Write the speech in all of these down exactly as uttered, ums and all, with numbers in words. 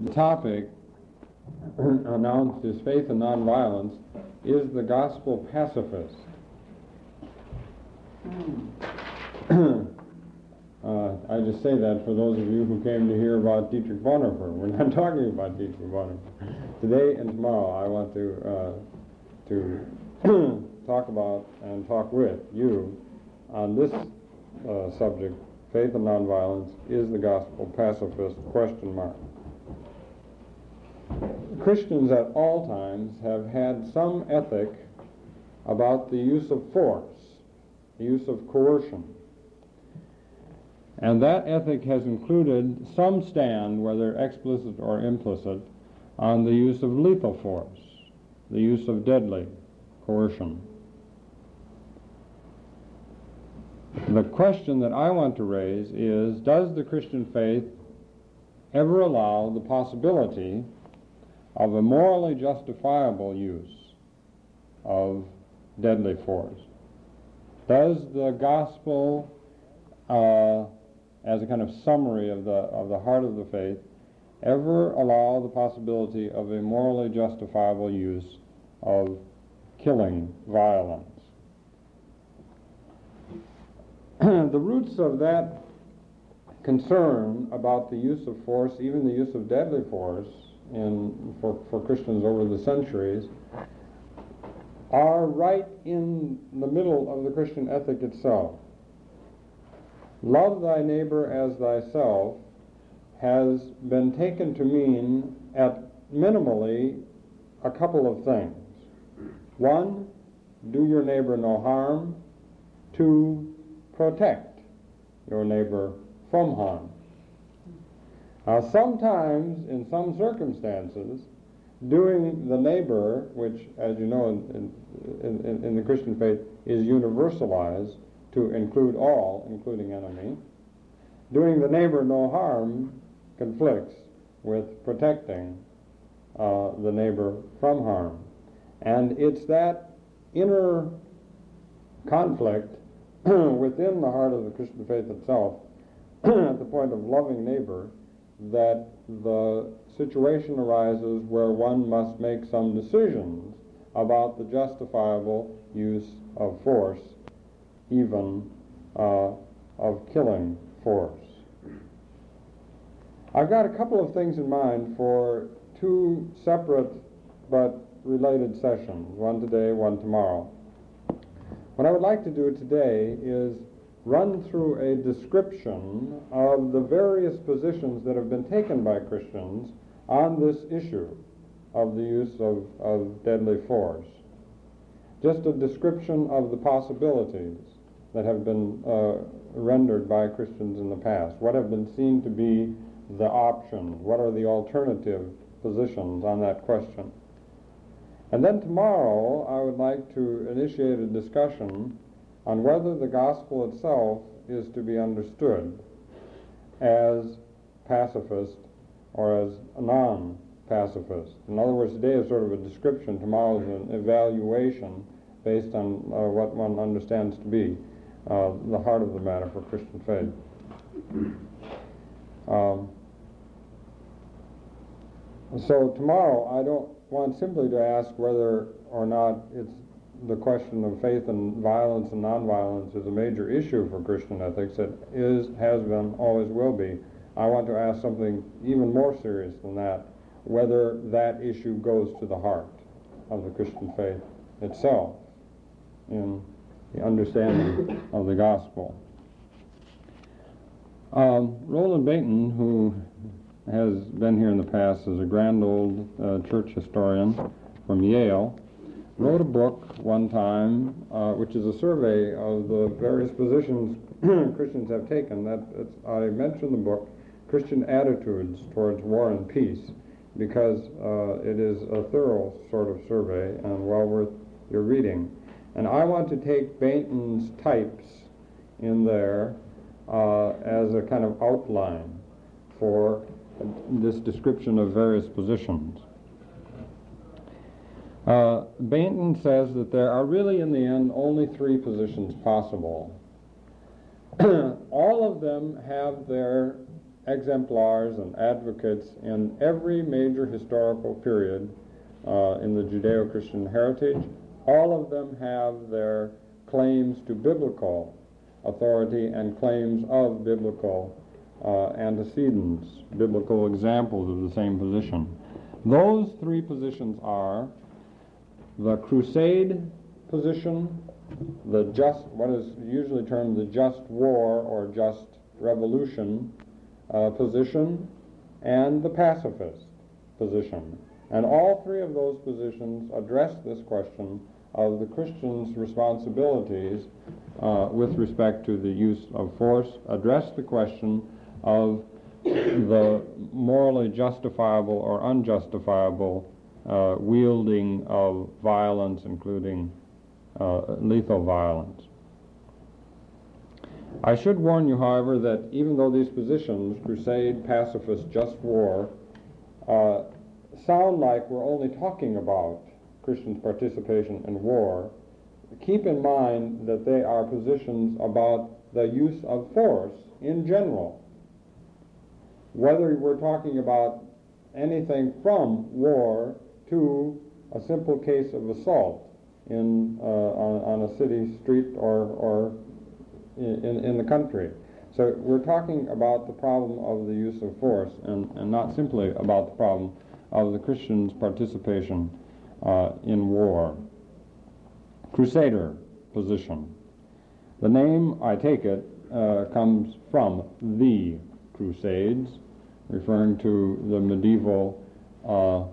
The topic announced is Faith and Nonviolence is the Gospel Pacifist. uh, I just say that for those of you who came to hear about Dietrich Bonhoeffer. We're not talking about Dietrich Bonhoeffer. Today and tomorrow I want to uh, to talk about and talk with you on this uh, subject, Faith and Nonviolence is the Gospel Pacifist, question mark. Christians at all times have had some ethic about the use of force, the use of coercion. And that ethic has included some stand, whether explicit or implicit, on the use of lethal force, the use of deadly coercion. The question that I want to raise is, does the Christian faith ever allow the possibility of a morally justifiable use of deadly force? Does the gospel, uh, as a kind of summary of the of the heart of the faith, ever allow the possibility of a morally justifiable use of killing violence? The roots of that concern about the use of force, even the use of deadly force, in for, for Christians over the centuries, are right in the middle of the Christian ethic itself. Love thy neighbor as thyself has been taken to mean, at minimally, a couple of things. One, do your neighbor no harm. Two, protect your neighbor from harm. Now, sometimes, in some circumstances, doing the neighbor, which, as you know, in, in, in the Christian faith, is universalized to include all, including enemy, doing the neighbor no harm conflicts with protecting uh, the neighbor from harm. And it's that inner conflict within the heart of the Christian faith itself, at the point of loving neighbor, that the situation arises where one must make some decisions about the justifiable use of force, even uh, of killing force. I've got a couple of things in mind for two separate but related sessions, one today, one tomorrow. What I would like to do today is run through a description of the various positions that have been taken by Christians on this issue of the use of, of deadly force. Just a description of the possibilities that have been uh, rendered by Christians in the past. What have been seen to be the options? What are the alternative positions on that question? And then tomorrow I would like to initiate a discussion on whether the gospel itself is to be understood as pacifist or as non-pacifist. In other words, today is sort of a description, tomorrow is an evaluation based on uh, what one understands to be uh, the heart of the matter for Christian faith. Um, so tomorrow I don't want simply to ask whether or not it's the question of faith and violence and nonviolence is a major issue for Christian ethics. It is, has been, always will be. I want to ask something even more serious than that, whether that issue goes to the heart of the Christian faith itself in the understanding of the gospel. Um, Roland Bainton, who has been here in the past as a grand old uh, church historian from Yale, wrote a book one time, uh, which is a survey of the various positions Christians have taken. That it's, I mentioned the book, Christian Attitudes Towards War and Peace, because uh, it is a thorough sort of survey and well worth your reading. And I want to take Bainton's types in there uh, as a kind of outline for this description of various positions. Uh, Bainton says that there are really, in the end, only three positions possible. All of them have their exemplars and advocates in every major historical period uh, in the Judeo-Christian heritage. All of them have their claims to biblical authority and claims of biblical uh, antecedents, biblical examples of the same position. Those three positions are the crusade position, the just, what is usually termed the just war or just revolution uh, position, and the pacifist position. And all three of those positions address this question of the Christian's responsibilities uh, with respect to the use of force, address the question of the morally justifiable or unjustifiable uh, wielding of violence, including uh, lethal violence. I should warn you, however, that even though these positions, crusade, pacifist, just war, uh, sound like we're only talking about Christians' participation in war, keep in mind that they are positions about the use of force in general. Whether we're talking about anything from war to a simple case of assault in uh, on, on a city street or, or in, in the country. So we're talking about the problem of the use of force and, and not simply about the problem of the Christians' participation uh, in war. Crusader position. The name, I take it, uh, comes from the Crusades, referring to the medieval uh,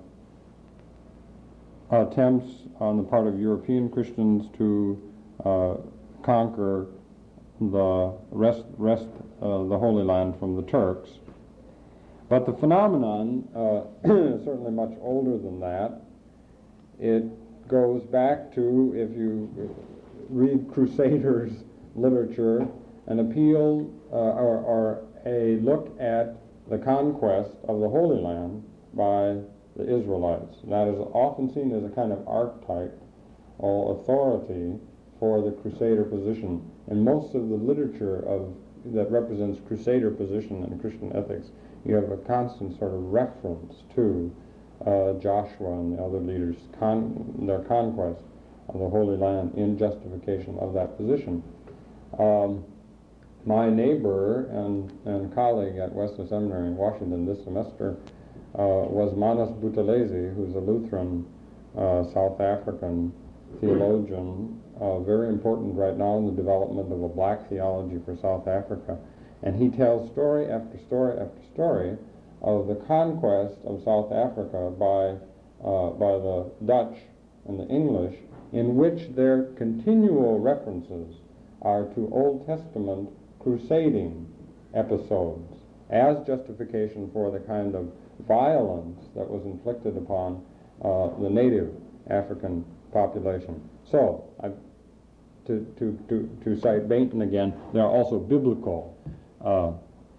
attempts on the part of European Christians to uh, conquer the rest, rest uh, the Holy Land from the Turks. But the phenomenon uh, is certainly much older than that. It goes back to, if you read Crusaders literature, an appeal uh, or, or a look at the conquest of the Holy Land by the Israelites. That is often seen as a kind of archetype or authority for the Crusader position. In most of the literature of that represents Crusader position in Christian ethics, you have a constant sort of reference to uh, Joshua and the other leaders, con- their conquest of the Holy Land in justification of that position. Um, my neighbor and, and colleague at Wesley Seminary in Washington this semester uh, was Manas Buthelezi, who's a Lutheran uh, South African theologian, uh, very important right now in the development of a black theology for South Africa. And he tells story after story after story of the conquest of South Africa by, uh, by the Dutch and the English, in which their continual references are to Old Testament crusading episodes as justification for the kind of violence that was inflicted upon uh, the native African population. So, I've, to, to, to, to cite Bainton again, there are also biblical uh,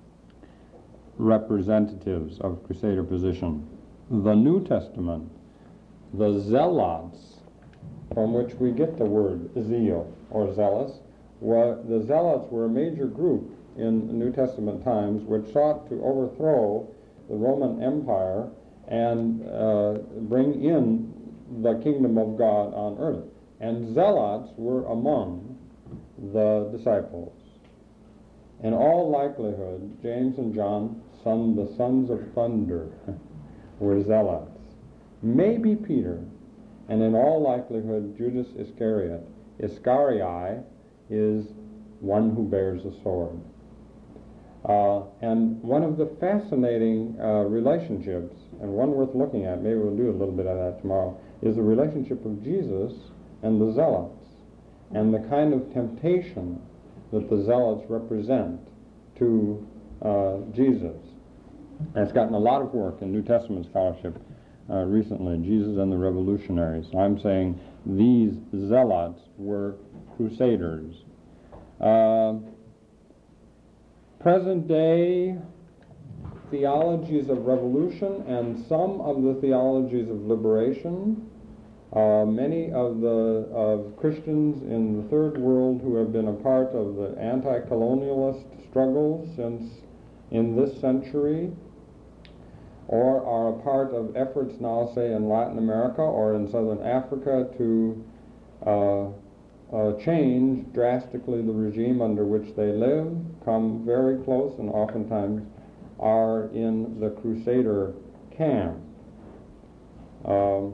representatives of Crusader position. The New Testament, the Zealots, from which we get the word zeal or zealous, were, the Zealots were a major group in New Testament times which sought to overthrow the Roman Empire and uh, bring in the kingdom of God on earth. And Zealots were among the disciples. In all likelihood, James and John, son, the sons of thunder, were Zealots. Maybe Peter, and in all likelihood Judas Iscariot. Iscariot is one who bears a sword. Uh, and one of the fascinating uh, relationships, and one worth looking at, maybe we'll do a little bit of that tomorrow, is the relationship of Jesus and the Zealots, and the kind of temptation that the Zealots represent to uh, Jesus. And it's gotten a lot of work in New Testament scholarship uh, recently, Jesus and the Revolutionaries. I'm saying these Zealots were crusaders. Uh, present day theologies of revolution and some of the theologies of liberation. Uh, many of the of Christians in the Third World who have been a part of the anti-colonialist struggles since in this century, or are a part of efforts now, say, in Latin America or in Southern Africa to uh, uh, change drastically the regime under which they live, come very close and oftentimes are in the Crusader camp. Um,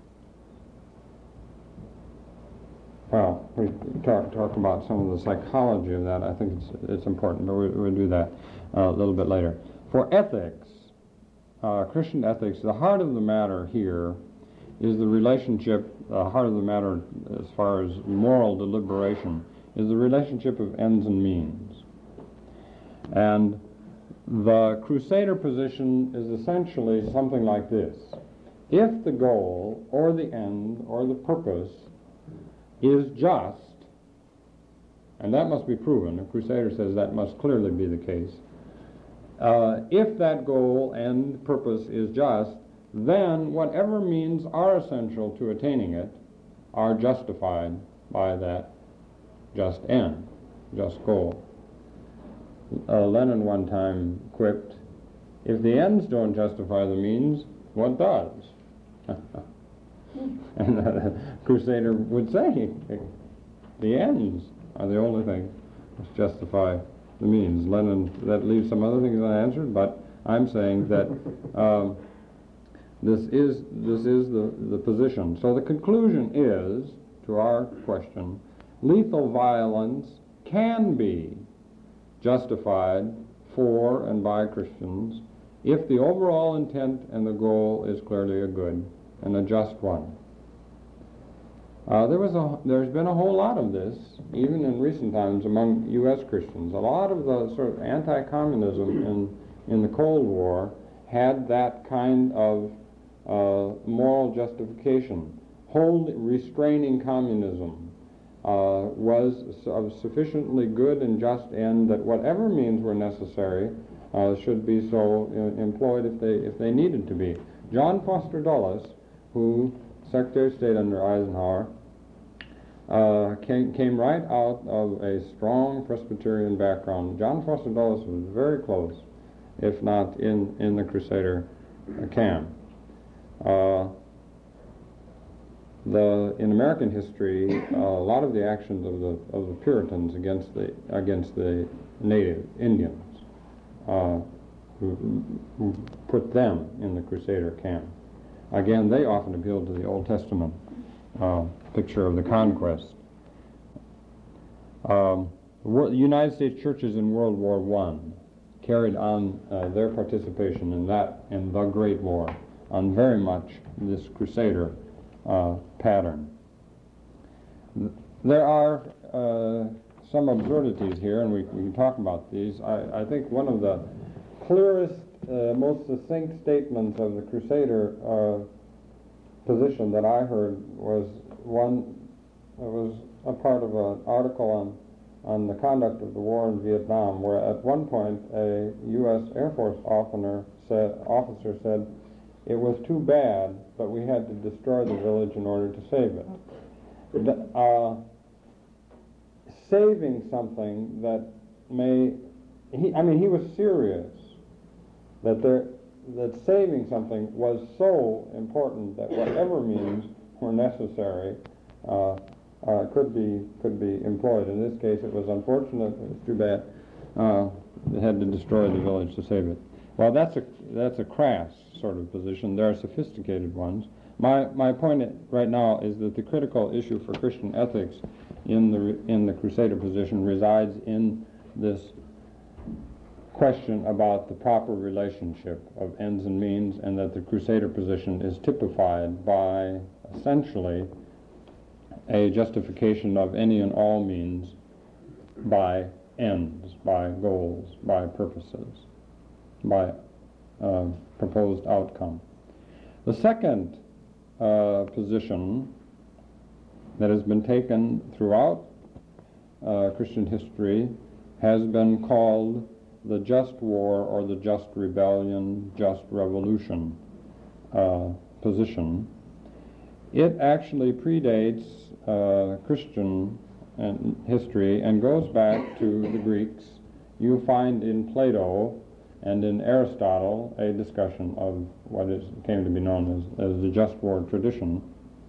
well, we talk, talk about some of the psychology of that. I think it's, it's important, but we, we'll do that uh, a little bit later. For ethics, uh, Christian ethics, the heart of the matter here is the relationship, the heart of the matter as far as moral deliberation, is the relationship of ends and means. And the Crusader position is essentially something like this. If the goal or the end or the purpose is just, and that must be proven, the Crusader says that must clearly be the case, uh, if that goal and purpose is just, then whatever means are essential to attaining it are justified by that just end, just goal. Uh, Lenin one time quipped, if the ends don't justify the means, what does? And the Crusader would say, the ends are the only thing that justify the means. Lenin, that leaves some other things unanswered, but I'm saying that um, this is this is the, the position. So the conclusion is, to our question, lethal violence can be justified for and by Christians if the overall intent and the goal is clearly a good and a just one. Uh, there was a, there's been a whole lot of this, even in recent times, among U S Christians. A lot of the sort of anti-communism in, in the Cold War had that kind of uh, moral justification. Hold, restraining communism uh, was of sufficiently good and just end that whatever means were necessary uh, should be so uh, employed if they, if they needed to be. John Foster Dulles, who Secretary of State under Eisenhower, uh, came, came right out of a strong Presbyterian background. John Foster Dulles was very close, if not in, in the Crusader camp. Uh, the, in American history, uh, a lot of the actions of the of the Puritans against the against the native Indians, uh, who, who put them in the Crusader camp. Again, they often appealed to the Old Testament uh, picture of the conquest. Um, the United States churches in World War One carried on uh, their participation in that, in the Great War, on very much this Crusader uh, pattern. There are uh, some absurdities here, and we, we can talk about these. I, I think one of the clearest Uh, most succinct statements of the Crusader uh, position that I heard was one that was a part of an article on on the conduct of the war in Vietnam, where at one point a U S Air Force officer said, officer said, it was too bad, but we had to destroy the village in order to save it. The, uh, saving something that may, he, I mean, he was serious. That there, that saving something was so important that whatever means were necessary uh, uh, could be could be employed. In this case, it was unfortunate. It was too bad. Uh, they had to destroy the village to save it. Well, that's a that's a crass sort of position. There are sophisticated ones. My my point right now is that the critical issue for Christian ethics in the in the Crusader position resides in this question about the proper relationship of ends and means, and that the Crusader position is typified by essentially a justification of any and all means by ends, by goals, by purposes, by uh, proposed outcome. The second uh, position that has been taken throughout uh, Christian history has been called the just war or the just rebellion, just revolution uh, position. It actually predates uh, Christian and history and goes back to the Greeks. You find in Plato and in Aristotle a discussion of what is, came to be known as, as the just war tradition.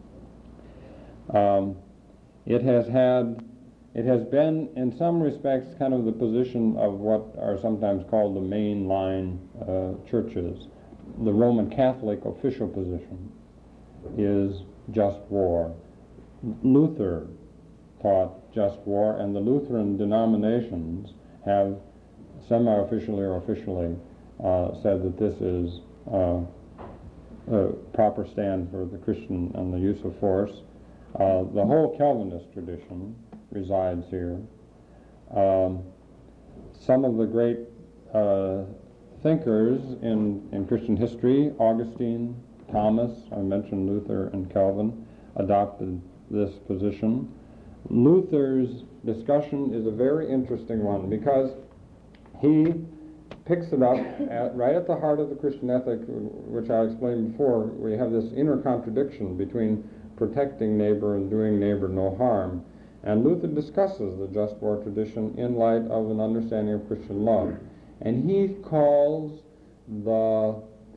Um, it has had, it has been in some respects kind of the position of what are sometimes called the mainline uh, churches. The Roman Catholic official position is just war. Luther taught just war, and the Lutheran denominations have semi-officially or officially uh, said that this is uh, a proper stand for the Christian and the use of force. Uh, the whole Calvinist tradition resides here. Um, some of the great uh, thinkers in, in Christian history, Augustine, Thomas, I mentioned Luther and Calvin, adopted this position. Luther's discussion is a very interesting one because he picks it up at, right at the heart of the Christian ethic, which I explained before. We have this inner contradiction between protecting neighbor and doing neighbor no harm. And Luther discusses the just war tradition in light of an understanding of Christian love. And he calls the,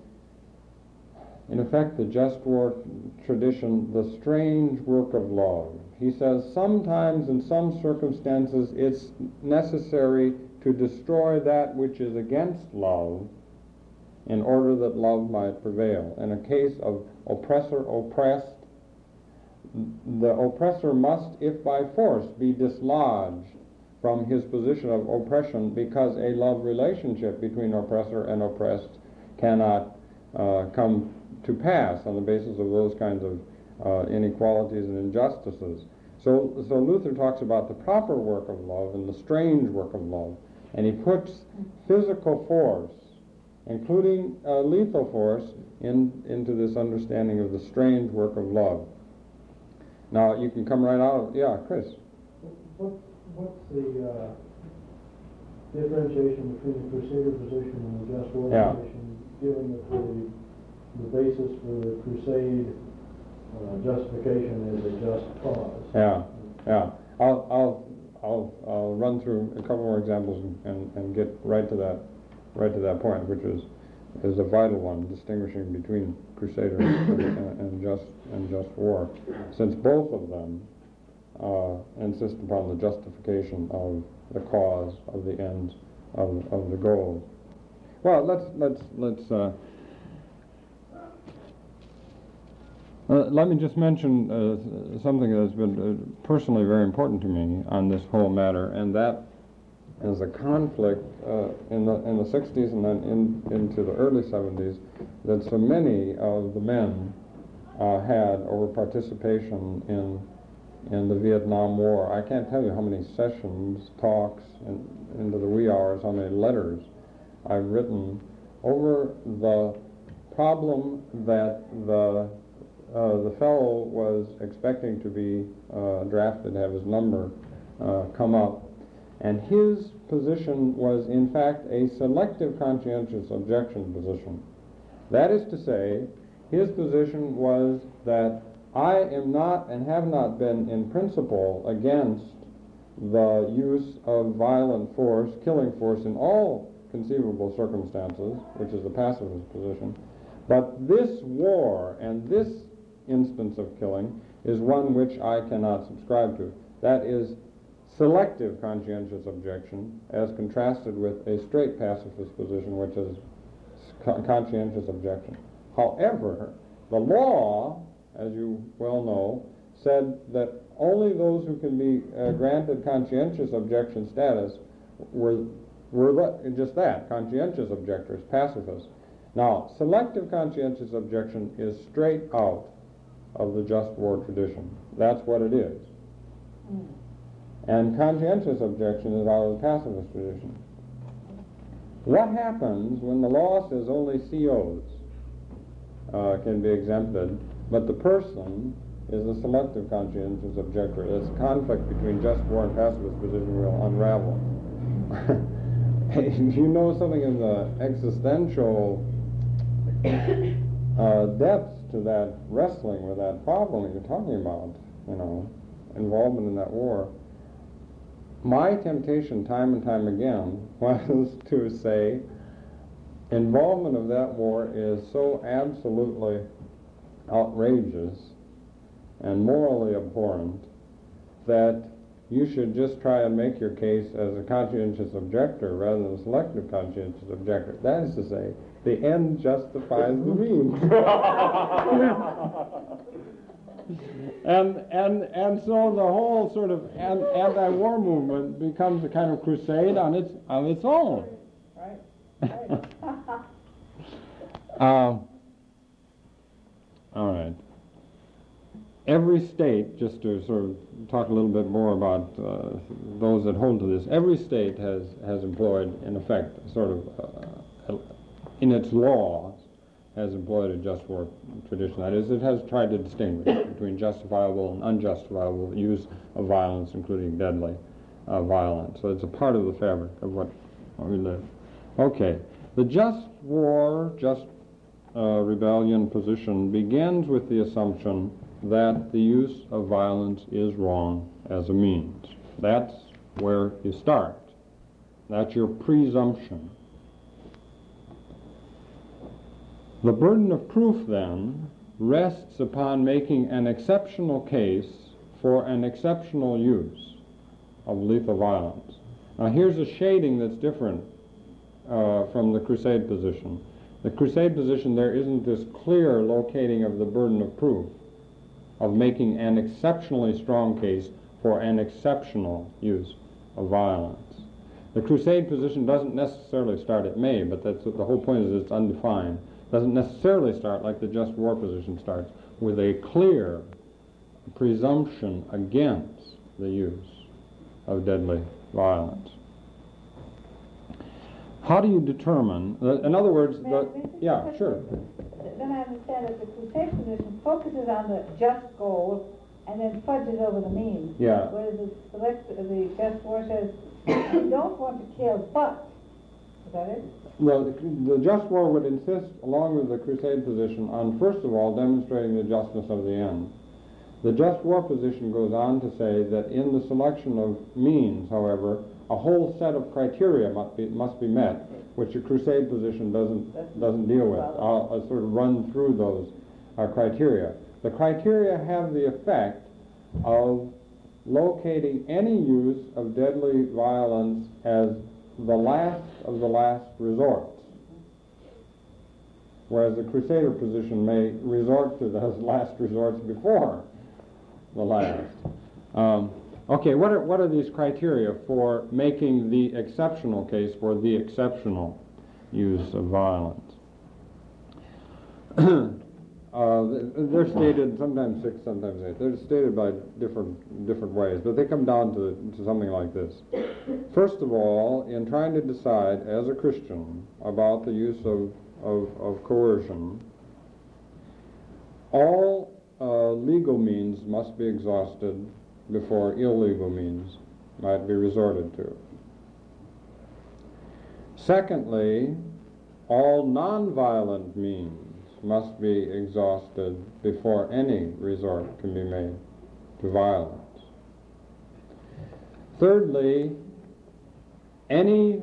in effect, the just war tradition the strange work of love. He says sometimes in some circumstances it's necessary to destroy that which is against love in order that love might prevail. In a case of oppressor oppressed, the oppressor must, if by force, be dislodged from his position of oppression, because a love relationship between oppressor and oppressed cannot uh, come to pass on the basis of those kinds of uh, inequalities and injustices. So, so Luther talks about the proper work of love and the strange work of love, and he puts physical force, including uh, lethal force, in, into this understanding of the strange work of love. Now, you can come right out of, yeah, Chris. What, what's the uh, differentiation between the Crusader position and the just war yeah. position, given that the, the basis for the Crusade uh, justification is a just cause? Yeah, yeah. I'll, I'll, I'll, I'll run through a couple more examples and, and get right to that, right to that point, which is is a vital one, distinguishing between Crusader and, and just and just war, since both of them uh, insist upon the justification of the cause, of the ends, of of the goals. Well, let's let's let's. Uh, uh, let me just mention uh, something that has been uh, personally very important to me on this whole matter, and that is a conflict uh, in the in the sixties and then in, into the early seventies that so many of the men uh, had over participation in in the Vietnam War. I can't tell you how many sessions, talks, and into the wee hours, how many letters I've written over the problem that the uh, the fellow was expecting to be uh, drafted, have his number uh, come up. And his position was, in fact, a selective conscientious objection position. That is to say, his position was that I am not and have not been in principle against the use of violent force, killing force in all conceivable circumstances, which is the pacifist position, but this war and this instance of killing is one which I cannot subscribe to. That is selective conscientious objection as contrasted with a straight pacifist position, which is con- conscientious objection. However, the law, as you well know, said that only those who can be uh, granted conscientious objection status were, were le- just that, conscientious objectors, pacifists. Now, selective conscientious objection is straight out of the just war tradition. That's what it is. Mm. And conscientious objection is out of the pacifist tradition. What happens when the law says only C Os uh, can be exempted, but the person is a selective conscientious objector? This conflict between just war and pacifist position will unravel. You know something of the existential uh, depths to that wrestling with that problem that you're talking about, you know, involvement in that war. My temptation time and time again was to say, involvement of that war is so absolutely outrageous and morally abhorrent that you should just try and make your case as a conscientious objector rather than a selective conscientious objector. That is to say, the end justifies the means. and and and so the whole sort of an, anti-war movement becomes a kind of crusade on its on its own. Right. Right. um, all right. Every state, just to sort of talk a little bit more about uh, those that hold to this, every state has, has employed, in effect, sort of, uh, in its laws, has employed a just war tradition. That is, it has tried to distinguish between justifiable and unjustifiable use of violence, including deadly uh, violence. So it's a part of the fabric of what, what we live. Okay, the just war, just uh, rebellion position begins with the assumption that the use of violence is wrong as a means. That's where you start. That's your presumption. The burden of proof, then, rests upon making an exceptional case for an exceptional use of lethal violence. Now, here's a shading that's different uh, from the crusade position. The crusade position, there isn't this clear locating of the burden of proof, of making an exceptionally strong case for an exceptional use of violence. The crusade position doesn't necessarily start at may, but that's the whole point is it's undefined. Doesn't necessarily start like the just war position starts, with a clear presumption against the use of deadly violence. How do you determine, in other words, May I the, finish? yeah, sure. Then I understand that the crusade position focuses on the just goal and then fudges over the means. Yeah. Whereas the select, the just war says, you don't want to kill, but, is that it? Well, the, the just war would insist, along with the crusade position, on first of all demonstrating the justness of the end. The just war position goes on to say that in the selection of means, however, a whole set of criteria must be, must be met, which a crusade position doesn't doesn't deal with. I'll, I'll sort of run through those uh, criteria. The criteria have the effect of locating any use of deadly violence as the last of the last resorts, whereas the crusader position may resort to those last resorts before the last. Um, okay, what are what are these criteria for making the exceptional case for the exceptional use of violence? uh, they're stated sometimes six, sometimes eight. They're stated by different different ways, but they come down to, to something like this. First of all, in trying to decide as a Christian about the use of, of, of coercion, all uh, legal means must be exhausted before illegal means might be resorted to. Secondly, all nonviolent means must be exhausted before any resort can be made to violence. Thirdly, any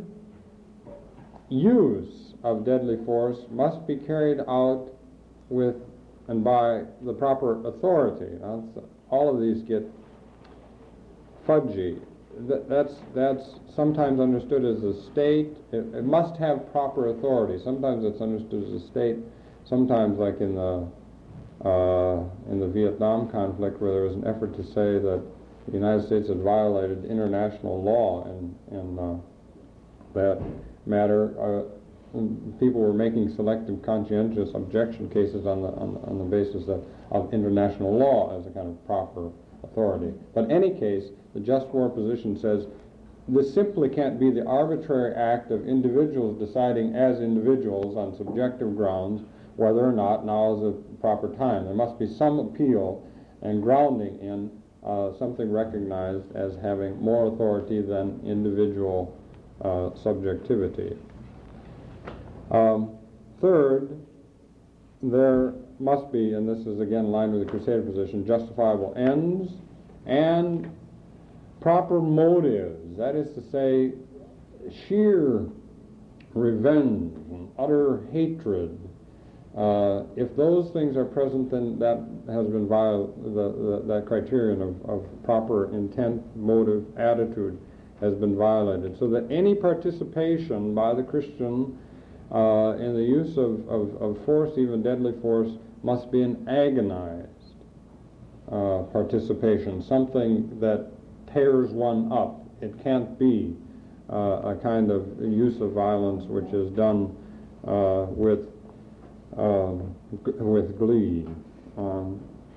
use of deadly force must be carried out with and by the proper authority. Now, all of these get fudgy. That, that's, that's sometimes understood as a state. It, it must have proper authority. Sometimes it's understood as a state. Sometimes, like in the uh, in the Vietnam conflict, where there was an effort to say that the United States had violated international law in, in uh, that matter. Uh, people were making selective conscientious objection cases on the, on the on the basis of, of international law as a kind of proper authority. But in any case, the just war position says this simply can't be the arbitrary act of individuals deciding as individuals on subjective grounds whether or not now is a proper time. There must be some appeal and grounding in uh, something recognized as having more authority than individual uh, subjectivity. Um, third, there must be, and this is again in line with the Crusader position, justifiable ends and proper motives. That is to say, sheer revenge and utter hatred, uh, if those things are present, then that has been viol- the, the, that criterion of, of proper intent, motive, attitude has been violated. So that any participation by the Christian uh, in the use of, of, of force, even deadly force, must be an agonized uh, participation, something that tears one up. It can't be uh, a kind of use of violence which is done uh, with uh, g- with glee. Um,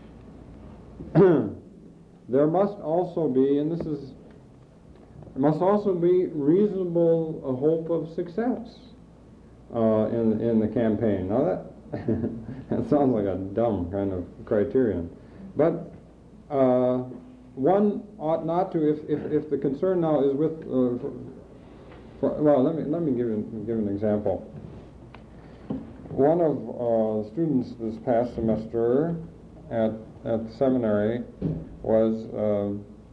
there must also be, and this is, there must also be reasonable uh, hope of success uh, in in the campaign. Now that that sounds like a dumb kind of criterion, but uh, one ought not to, if, if, if the concern now is with, uh, for, for, well, let me let me give an, give an example. One of uh, students this past semester at at the seminary was uh,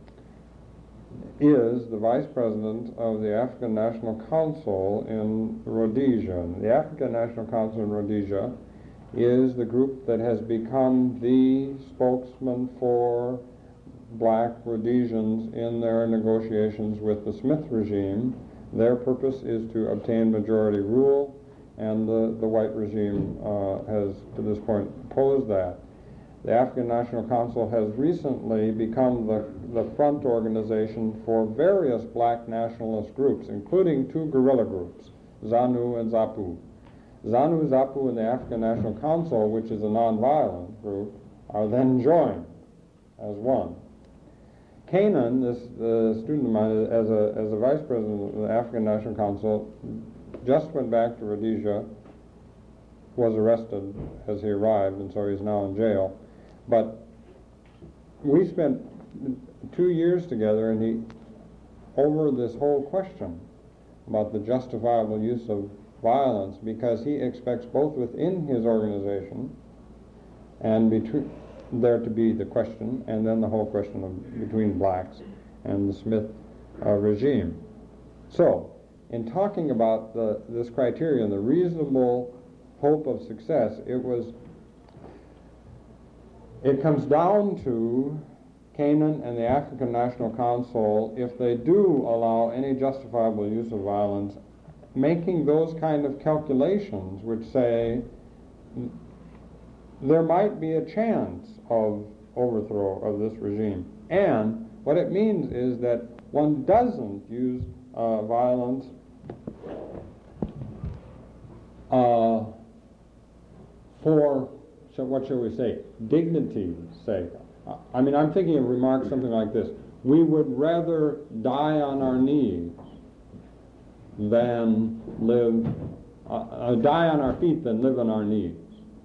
is the vice president of the African National Council in Rhodesia. The African National Council in Rhodesia is the group that has become the spokesman for black Rhodesians in their negotiations with the Smith regime. Their purpose is to obtain majority rule, and the, the white regime uh, has, to this point, opposed that. The African National Council has recently become the, the front organization for various black nationalist groups, including two guerrilla groups, ZANU and ZAPU. ZANU, ZAPU, and the African National Council, which is a nonviolent group, are then joined as one. Canaan, this uh, student of mine, as a, as a vice president of the African National Council, just went back to Rhodesia, was arrested as he arrived, and so he's now in jail. But we spent two years together, and he, over this whole question about the justifiable use of violence, because he expects both within his organization and between there to be the question, and then the whole question of between blacks and the Smith uh, regime. So, in talking about the, this criterion, the reasonable hope of success, it was, it comes down to Canaan and the African National Council, if they do allow any justifiable use of violence, making those kind of calculations which say there might be a chance of overthrow of this regime. And what it means is that one doesn't use uh, violence uh, for, so what shall we say, dignity's sake. I mean, I'm thinking of remarks something like this: we would rather die on our knees than live, uh, uh, die on our feet than live on our knees.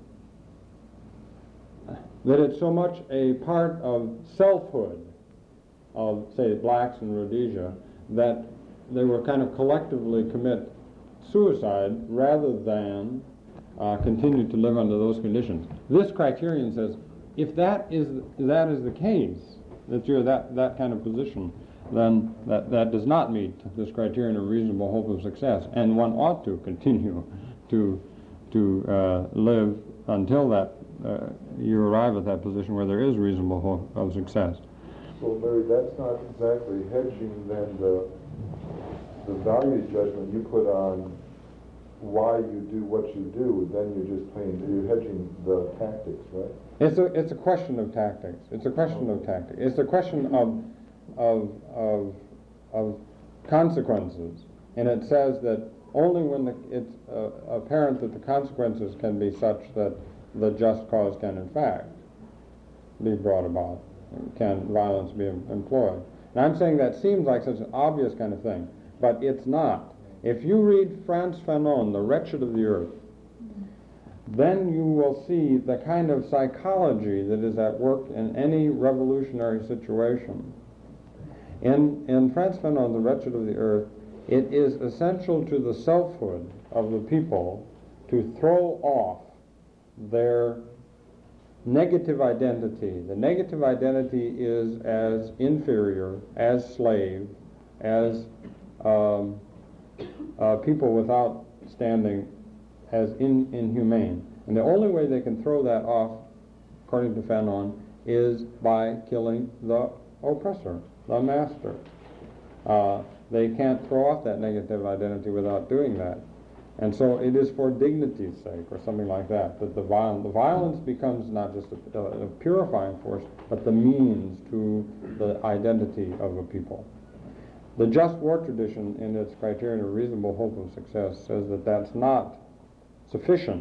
That it's so much a part of selfhood of, say, blacks in Rhodesia, that they will kind of collectively commit suicide rather than uh, continue to live under those conditions. This criterion says, if that is that is the case, that you're that, that kind of position, then that, that does not meet this criterion of reasonable hope of success, and one ought to continue to to uh, live until that uh, you arrive at that position where there is reasonable hope of success. So, Larry, that's not exactly hedging then the the value judgment you put on why you do what you do. Then you're just playing, you're hedging the tactics, right? It's a it's a question of tactics. It's a question of tactics. It's a question of of of of consequences, and it says that only when the, it's uh, apparent that the consequences can be such that the just cause can in fact be brought about, can violence be em- employed. And I'm saying that seems like such an obvious kind of thing, but it's not. If you read Frantz Fanon, The Wretched of the Earth, then you will see the kind of psychology that is at work in any revolutionary situation. In, in Frantz Fanon, The Wretched of the Earth, it is essential to the selfhood of the people to throw off their negative identity. The negative identity is as inferior, as slave, as um, uh, people without standing as in, inhumane. And the only way they can throw that off, according to Fanon, is by killing the oppressor, the master. Uh, they can't throw off that negative identity without doing that. And so it is for dignity's sake, or something like that, that the, viol- the violence becomes not just a, a, a purifying force, but the means to the identity of a people. The just war tradition, in its criterion of reasonable hope of success, says that that's not sufficient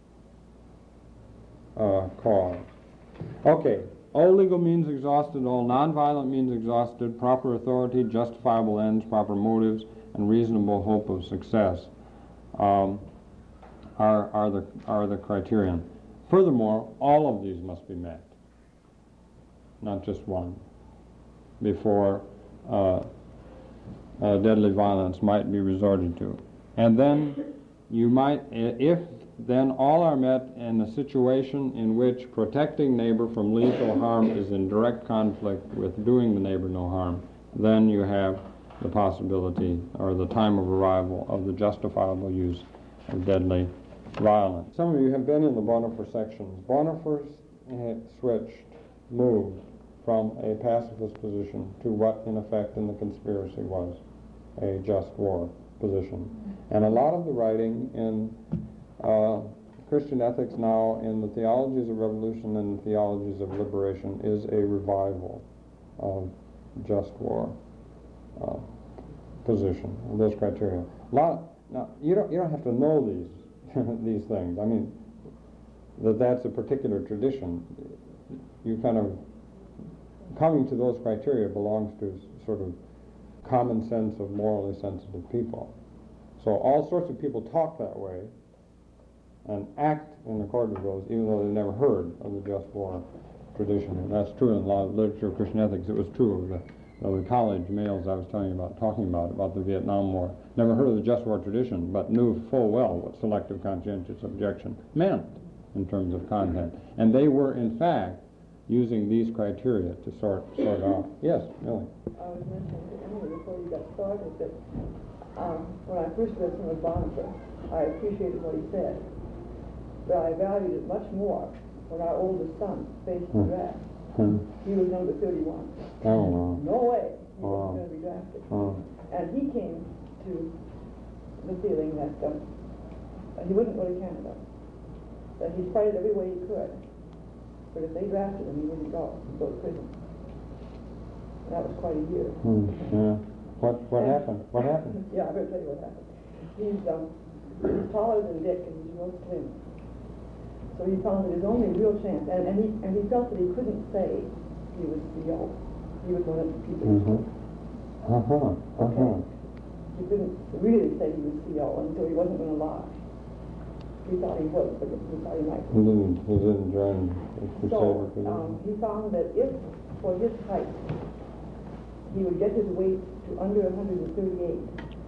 uh, cause. Okay, all legal means exhausted, all nonviolent means exhausted, proper authority, justifiable ends, proper motives, and reasonable hope of success um, are, are, the, are the criterion. Furthermore, all of these must be met, not just one, before uh, uh, deadly violence might be resorted to. And then you might, if then all are met in a situation in which protecting neighbor from lethal harm is in direct conflict with doing the neighbor no harm, then you have the possibility or the time of arrival of the justifiable use of deadly violence. Some of you have been in the Bonifer sections. Bonifer switched, moved from a pacifist position to what in effect in the conspiracy was a just war position. And a lot of the writing in Uh, Christian ethics now in the theologies of revolution and the theologies of liberation is a revival of just war uh, position, those criteria. A lot, now, you don't, you don't have to know these, these things. I mean, that that's a particular tradition. You kind of, coming to those criteria belongs to sort of common sense of morally sensitive people. So all sorts of people talk that way and act in accord with those, even though they never heard of the just war tradition. And that's true in a lot of literature of Christian ethics. It was true of the, of the college males I was telling you about, talking about, about the Vietnam War. Never heard of the just war tradition, but knew full well what selective conscientious objection meant in terms of content. And they were, in fact, using these criteria to sort, sort out. Yes, Millie? I was mentioning to Emily before you got started that um, when I first read some of Bonifer, I appreciated what he said. But I valued it much more when our oldest son faced the draft. Hmm. He was number thirty-one. Oh, wow. No way he Wow. was going to be drafted. Oh. And he came to the feeling that um, he wouldn't go to Canada. That he'd fight it every way he could. But if they drafted him, he wouldn't go. He'd go to prison. And that was quite a year. Hmm. Yeah. What, what And- happened? What happened? Yeah, I'm going to tell you what happened. He's, um, he's taller than Dick and he's real slim. So he found that his only real chance, and, and, he, and he felt that he couldn't say he was C O. He was one of the people. Mm-hmm. Uh-huh. Uh-huh. Okay. He couldn't really say he was C O, and so he wasn't going to lie. He thought he was, but he thought he might. He didn't, he didn't join the Crusader So position. um, he found that if, for his height, he would get his weight to under one hundred thirty-eight,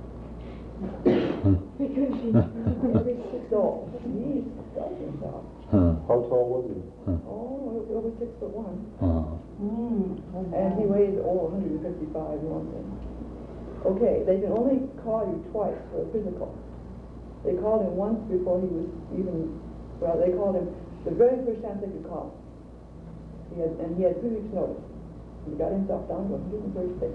because he every six so he felt himself. Huh. How tall was he? Oh, over six foot one. Uh-huh. And he weighed, oh, one hundred fifty-five or something. Okay, they can only call you twice for a physical. They called him once before he was even, well, they called him the very first chance they could call him. He had, and he had three weeks' notice. He got himself down to one hundred thirty-six.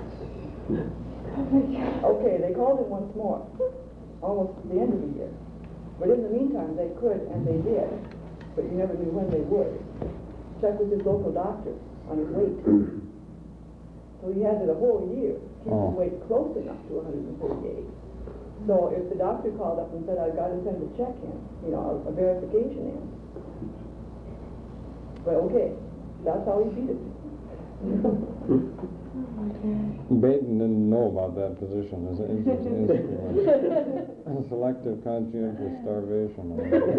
Okay, they called him once more, almost at the end of the year. But in the meantime, they could, and they did, but you never knew when they would, check with his local doctor on his weight. So he had it a whole year, keep Oh. his weight close enough to one hundred thirty-eight. So if the doctor called up and said, I've got to send a check in, you know, a, a verification in. Well, okay, that's how he beat it. Baden didn't know about that position. It's, it's, it's, it's selective conscientious starvation.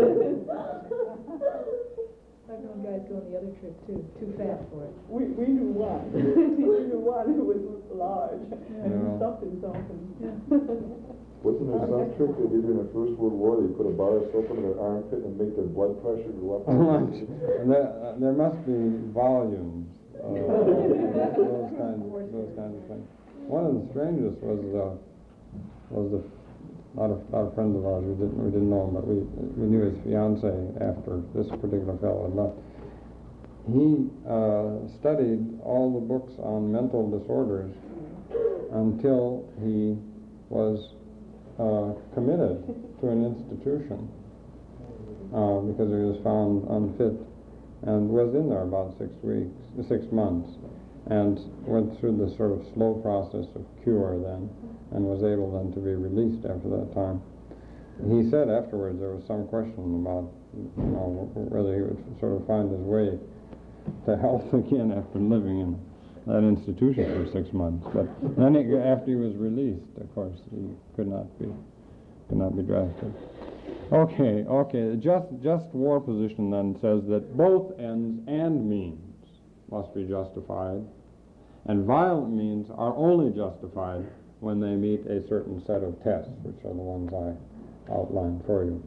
I've known guys going the other trip too, too fat for it. We, we knew one. We knew one who was large, and he Yeah. stuffed himself and... Wasn't there some trick they did in the First World War? They put a bar of soap in their armpit and make their blood pressure go up. And there, uh, there must be volumes of those kinds, those kinds of things. One of the strangest was the was the lot of, lot of friends of ours. We didn't, we didn't know him, but we, we knew his fiance after this particular fellow had left. He uh, studied all the books on mental disorders until he was uh, committed to an institution uh, because he was found unfit, and was in there about six weeks, six months, and went through the sort of slow process of cure then, and was able then to be released after that time. He said afterwards there was some question about, you know, whether he would sort of find his way to health again after living in that institution for six months. But then he, after he was released, of course, he could not be could not be drafted. Okay, okay. The just just war position then says that both ends and means must be justified, and violent means are only justified when they meet a certain set of tests, which are the ones I outlined for you.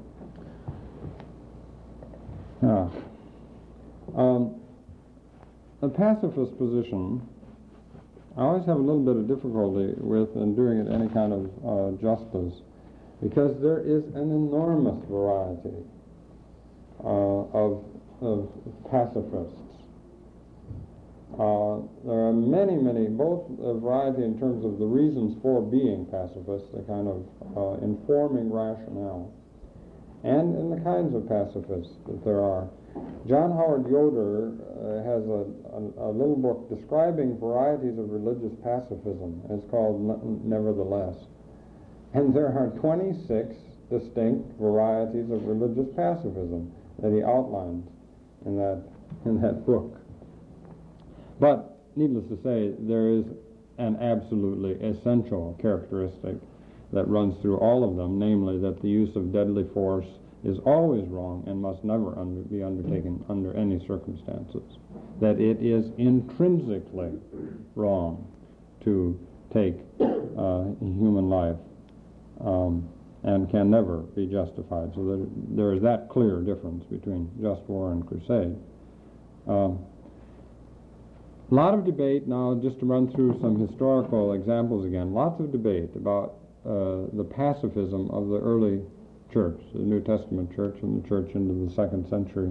Now, um, the pacifist position, I always have a little bit of difficulty with in doing it any kind of uh, justice, because there is an enormous variety uh, of, of pacifists. Uh, there are many, many, both a variety in terms of the reasons for being pacifists, the kind of uh, informing rationale, and in the kinds of pacifists that there are. John Howard Yoder uh, has a, a, a little book describing varieties of religious pacifism. It's called Nevertheless. And there are twenty-six distinct varieties of religious pacifism that he outlines in that, in that book. But, needless to say, there is an absolutely essential characteristic that runs through all of them, namely that the use of deadly force is always wrong and must never under, be undertaken under any circumstances. That it is intrinsically wrong to take uh, human life um, and can never be justified. So there, there is that clear difference between just war and crusade. Um, A lot of debate now, just to run through some historical examples again, lots of debate about uh, the pacifism of the early church, the New Testament church and the church into the second century.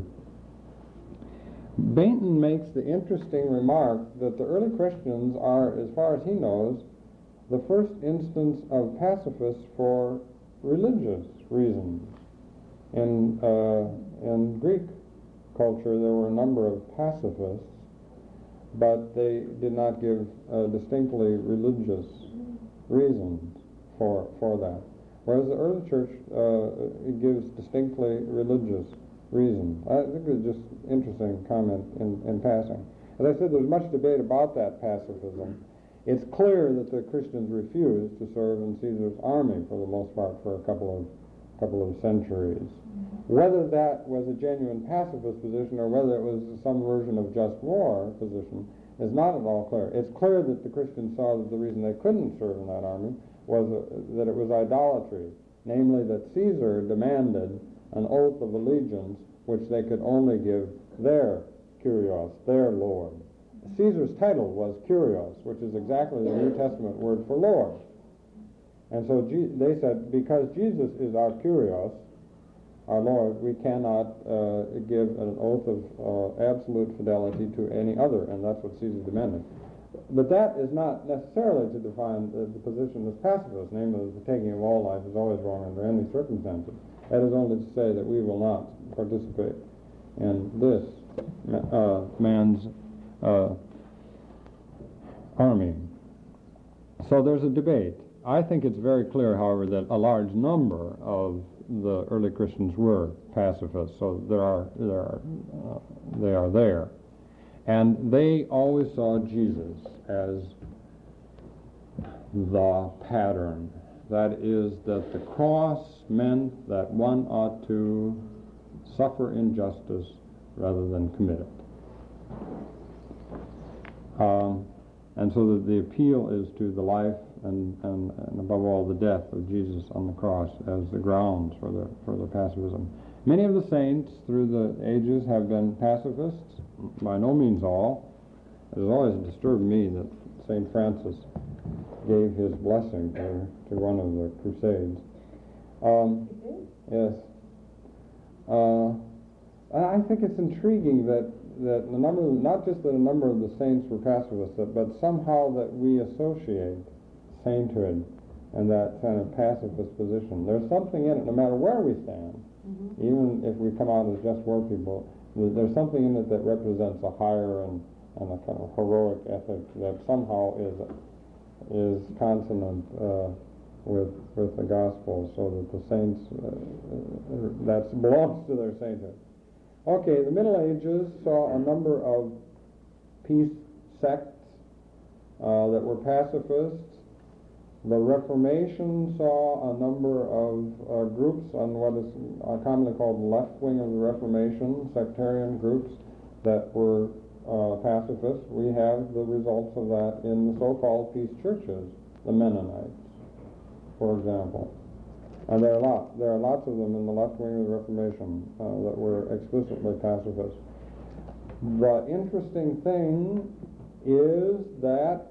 Bainton makes the interesting remark that the early Christians are, as far as he knows, the first instance of pacifists for religious reasons. In, uh, in Greek culture, there were a number of pacifists, but they did not give uh, distinctly religious reasons for for that. Whereas the early church uh, gives distinctly religious reasons. I think it's just interesting comment in, in passing. As I said, there's much debate about that pacifism. It's clear that the Christians refused to serve in Caesar's army for the most part for a couple of couple of centuries. Whether that was a genuine pacifist position or whether it was some version of just war position is not at all clear. It's clear that the Christians saw that the reason they couldn't serve in that army was uh, that it was idolatry, namely that Caesar demanded an oath of allegiance which they could only give their Kyrios, their Lord. Caesar's title was Kyrios, which is exactly the New Testament word for Lord. And so G- they said, because Jesus is our Kyrios, our Lord, we cannot uh, give an oath of uh, absolute fidelity to any other, and that's what Caesar demanded. But that is not necessarily to define the, the position as pacifist, namely that the taking of all life is always wrong under any circumstances. That is only to say that we will not participate in this uh, man's uh, army. So there's a debate. I think it's very clear, however, that a large number of the early Christians were pacifists, so there are, there are, uh, they are there. And they always saw Jesus as the pattern. That is, that the cross meant that one ought to suffer injustice rather than commit it. Um, and so that the appeal is to the life and, and, and above all the death of Jesus on the cross as the grounds for the, for the pacifism. Many of the saints through the ages have been pacifists, by no means all. It has always disturbed me that Saint Francis gave his blessing to, to one of the crusades. Um, yes. Uh, I think it's intriguing that, that the number, not just that a number of the saints were pacifists, but somehow that we associate sainthood and that kind of pacifist position. There's something in it, no matter where we stand, mm-hmm. even if we come out as just war people, there's something in it that represents a higher and, and a kind of heroic ethic that somehow is is consonant uh, with with the gospel, so that the saints, uh, uh, that belongs to their sainthood. Okay, the Middle Ages saw a number of peace sects uh, that were pacifists. The Reformation saw a number of uh, groups on what is uh, commonly called the left wing of the Reformation, sectarian groups that were uh, pacifists. We have the results of that in the so-called peace churches, the Mennonites, for example. And there are lots, there are lots of them in the left wing of the Reformation uh, that were explicitly pacifist. The interesting thing is that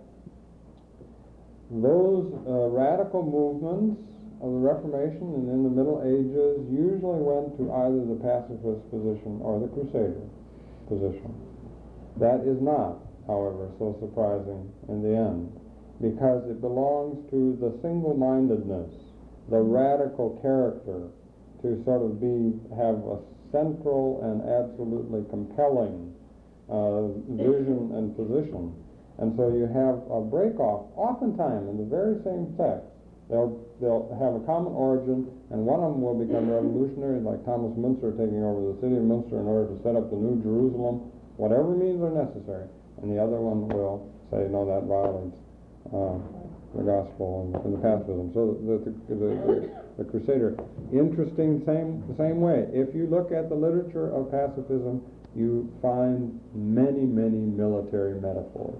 those uh, radical movements of the Reformation and in the Middle Ages usually went to either the pacifist position or the Crusader position. That is not, however, so surprising in the end, because it belongs to the single-mindedness, the radical character, to sort of be, have a central and absolutely compelling uh, vision and position. And so you have a break-off, oftentimes in the very same sect. They'll, they'll have a common origin, and one of them will become revolutionary, like Thomas Müntzer taking over the city of Münster in order to set up the New Jerusalem, whatever means are necessary. And the other one will say, no, that violates uh, the gospel and, and the pacifism. So the, the, the, the, the Crusader, interesting, same, the same way. If you look at the literature of pacifism, you find many, many military metaphors.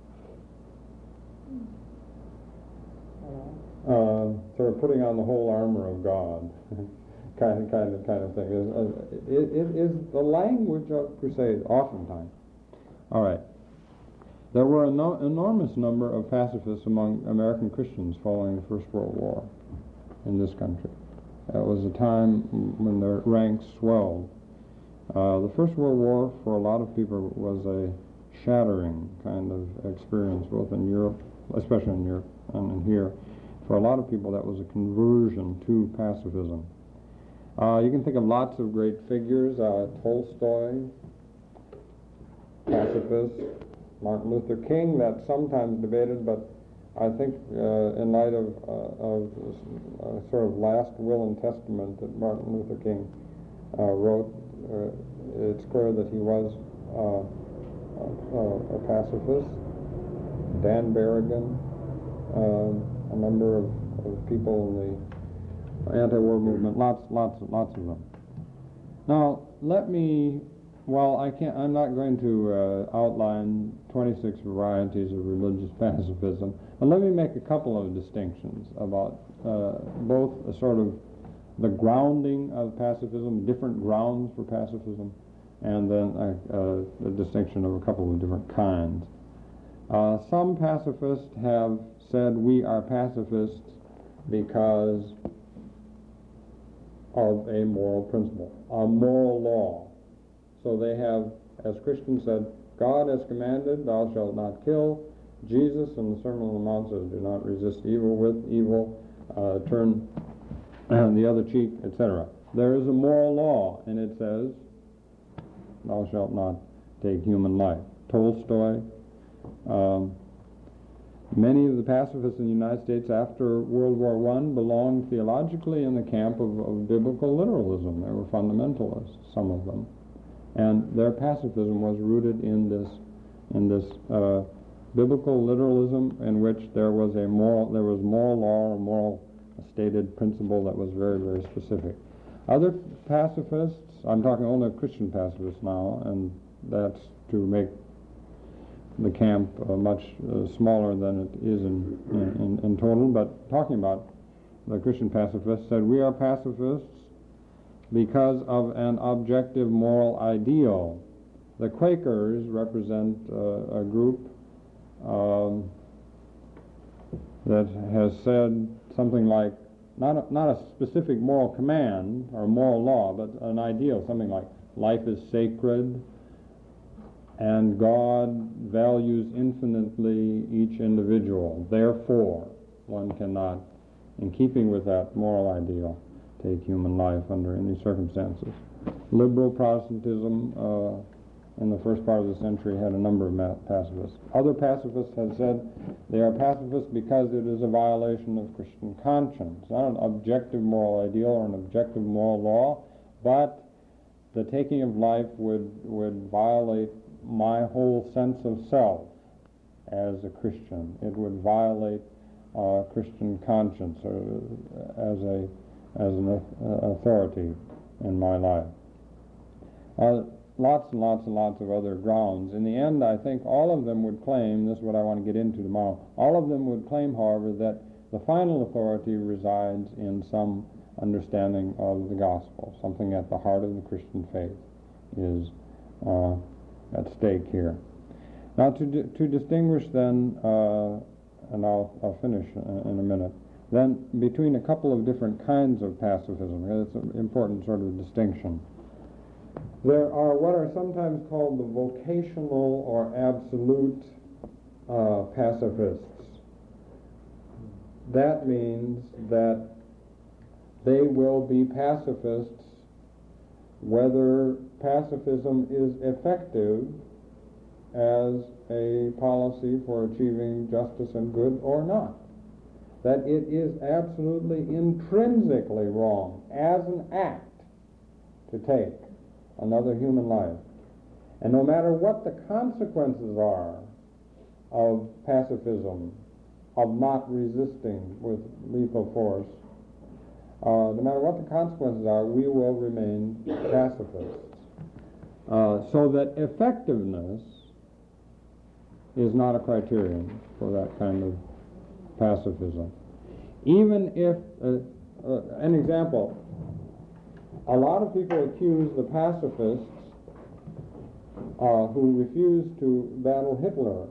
Uh, sort of putting on the whole armor of God, kind of, kind of, kind of thing. It, it, it is the language of crusade, oftentimes. All right. There were an no, enormous number of pacifists among American Christians following the First World War in this country. It was a time when their ranks swelled. Uh, the First World War, for a lot of people, was a shattering kind of experience, both in Europe, especially in Europe, and in here. For a lot of people, that was a conversion to pacifism. Uh, you can think of lots of great figures. Uh, Tolstoy, pacifist. Martin Luther King, that's sometimes debated, but I think uh, in light of, uh, of uh, sort of last will and testament that Martin Luther King uh, wrote, uh, it's clear that he was uh, a, a pacifist. Dan Berrigan, um, a number of, of people in the anti-war movement, lots, lots, lots of them. Now, let me, well, I can't, I'm not going to uh, outline twenty-six varieties of religious pacifism, but let me make a couple of distinctions about uh, both a sort of the grounding of pacifism, different grounds for pacifism, and then a, a, a distinction of a couple of different kinds. Uh, some pacifists have said we are pacifists because of a moral principle, a moral law. So they have, as Christians said, God has commanded, thou shalt not kill. Jesus in the Sermon on the Mount says, do not resist evil with evil, uh, turn the other cheek, et cetera. There is a moral law, and it says, thou shalt not take human life. Tolstoy, um, many of the pacifists in the United States after World War One belonged theologically in the camp of, of biblical literalism. They were fundamentalists, some of them. And their pacifism was rooted in this, in this uh, biblical literalism in which there was a moral, there was moral law, a moral a stated principle that was very, very specific. Other pacifists, I'm talking only of Christian pacifists now, and that's to make the camp uh, much uh, smaller than it is in, in, in total, but talking about the Christian pacifists, said we are pacifists because of an objective moral ideal. The Quakers represent uh, a group um, that has said something like, not a, not a specific moral command or moral law, but an ideal, something like life is sacred and God values infinitely each individual. Therefore, one cannot, in keeping with that moral ideal, take human life under any circumstances. Liberal Protestantism uh, in the first part of the century had a number of ma- pacifists. Other pacifists have said they are pacifists because it is a violation of Christian conscience, not an objective moral ideal or an objective moral law, but the taking of life would, would violate my whole sense of self as a Christian. It would violate uh, Christian conscience or, as a as an uh, authority in my life. Uh, lots and lots and lots of other grounds. In the end, I think all of them would claim, this is what I want to get into tomorrow, all of them would claim, however, that the final authority resides in some understanding of the gospel. Something at the heart of the Christian faith is uh, at stake here. Now, to, di- to distinguish then, uh, and I'll, I'll finish in a minute, then between a couple of different kinds of pacifism, it's an important sort of distinction. There are what are sometimes called the vocational or absolute uh, pacifists. That means that they will be pacifists whether pacifism is effective as a policy for achieving justice and good or not. That it is absolutely intrinsically wrong as an act to take another human life. And no matter what the consequences are of pacifism, of not resisting with lethal force, uh, no matter what the consequences are, we will remain pacifists. Uh, so that effectiveness is not a criterion for that kind of pacifism. Even if, uh, uh, an example, a lot of people accuse the pacifists uh, who refuse to battle Hitler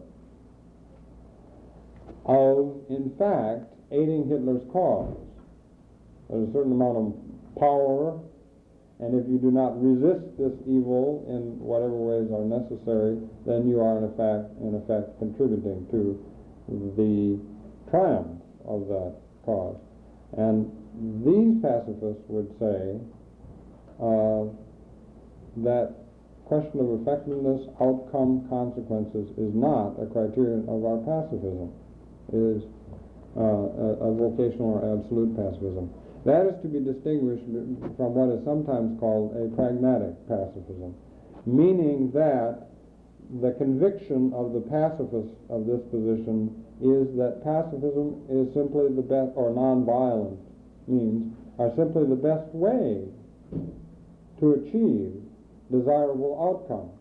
of, in fact, aiding Hitler's cause. There's a certain amount of power, and if you do not resist this evil in whatever ways are necessary, then you are in effect, in effect contributing to the triumph of that cause. And these pacifists would say uh, that question of effectiveness, outcome, consequences is not a criterion of our pacifism. It is uh, a, a vocational or absolute pacifism. That is to be distinguished from what is sometimes called a pragmatic pacifism, meaning that the conviction of the pacifists of this position is that pacifism is simply the best, or nonviolent means are simply the best way to achieve desirable outcome.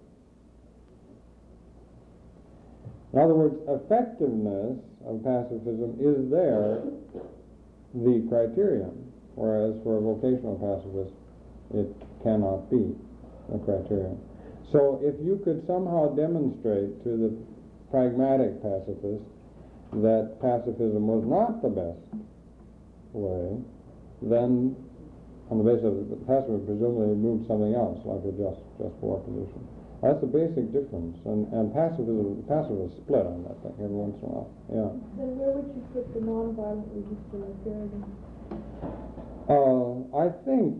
In other words, effectiveness of pacifism is there the criterion, whereas for a vocational pacifist it cannot be a criterion. So if you could somehow demonstrate to the pragmatic pacifist that pacifism was not the best way, then on the basis of the pacifist presumably moved something else, like a just just war position. That's the basic difference, and, and pacifism, pacifists split on that thing every once in a while. Yeah. Then where would you put the nonviolent resistor like Berrigan? Uh, I think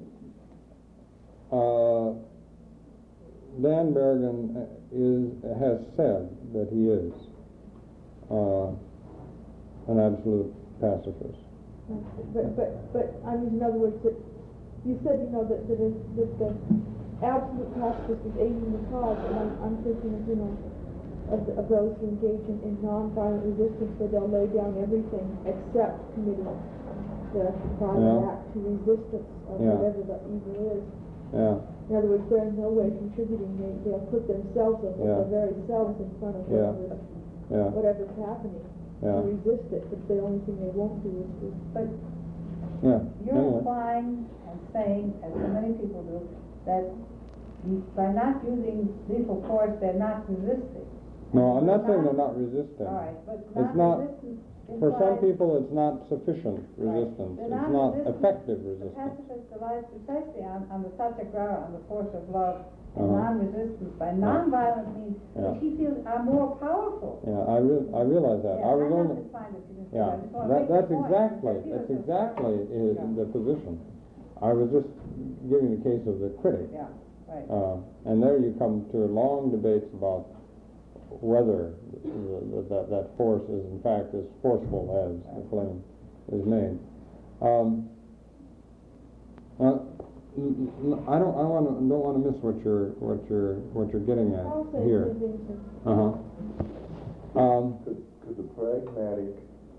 uh, Dan Berrigan is has said that he is uh, an absolute pacifist. But, but, but, I mean, in other words, that you said, you know, that, that, is, that the absolute pacifist is aiding the cause, and I'm, I'm thinking of, you know, of, the, of those who engage in, in nonviolent resistance, where they'll lay down everything except committing the violent Yeah. act to resistance of Yeah. whatever the evil is. Yeah. In other words, they're in no way contributing. They, they'll put themselves up, Yeah. their very selves in front of Yeah. whatever, Yeah. whatever's happening Yeah. to resist it. But the only thing they won't do is, is But Yeah. you're Anyway. implying and saying, as so many people do, that by not using lethal force, they're not resisting. No, I'm not saying they're not resisting. All right, but It's not- non-resistance for some implies- people, it's not sufficient Right. resistance. The It's not non-resistance- effective The resistance. pacifist relies precisely on, on the satyagraha, on the force of love, and Uh-huh. non-resistance by non-violent means, Yeah. which he feels are more powerful. Yeah, I re- I realize that. Yeah, I was I'm only, not defined as you can see. yeah, I just wanna that, make the that's point, exactly, because he that's was so- exactly i- Yeah. the position. I was just giving the case of the critic. Yeah, right. Uh, and there you come to long debates about whether the, that, that force is in fact as forceful as the claim is made. Um, uh, n- n- I don't. I want to. Don't want to miss what you're. What you're. What you're getting at I'll say here. two things. Uh huh. Um, Could, could the pragmatic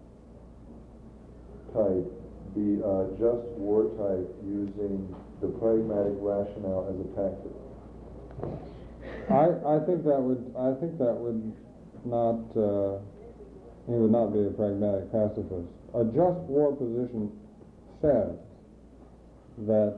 type be a just war type using the pragmatic rationale as a tactic? I. I think that would. I think that would not. Uh, he would not be a pragmatic pacifist. A just war position says that,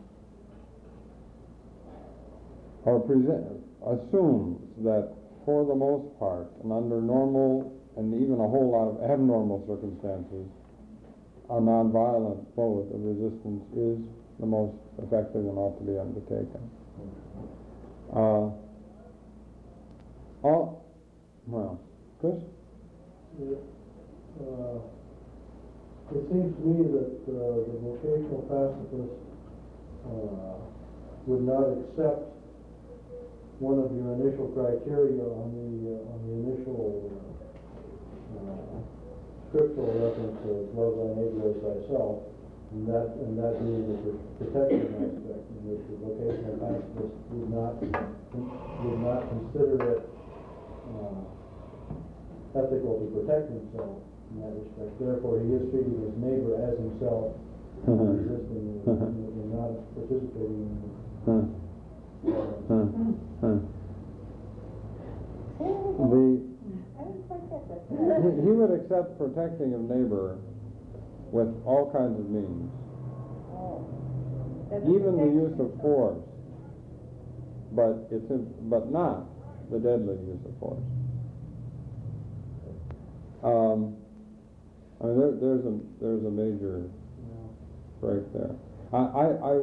or present, assumes that for the most part, and under normal and even a whole lot of abnormal circumstances, a nonviolent mode of resistance is the most effective and ought to be undertaken. Uh, all, well, Chris? It, uh, it seems to me that uh, the vocational pacifist uh, would not accept one of your initial criteria on the uh, on the initial uh, scriptural reference of love thy neighbor as thyself, and that and that being the pr- protection aspect, in which the vocational pacifist would not would not consider it uh, ethical to protect himself in that respect. Therefore, he is treating his neighbor as himself, resisting and, and not participating in the Huh. Huh. Huh. The, I didn't quite get that. he, he would accept protecting a neighbor with all kinds of means, Oh. That's even the use protection. of force, but it's in, but not the deadly use of force. Um, I mean, there, there's a there's a major break there. I, I, I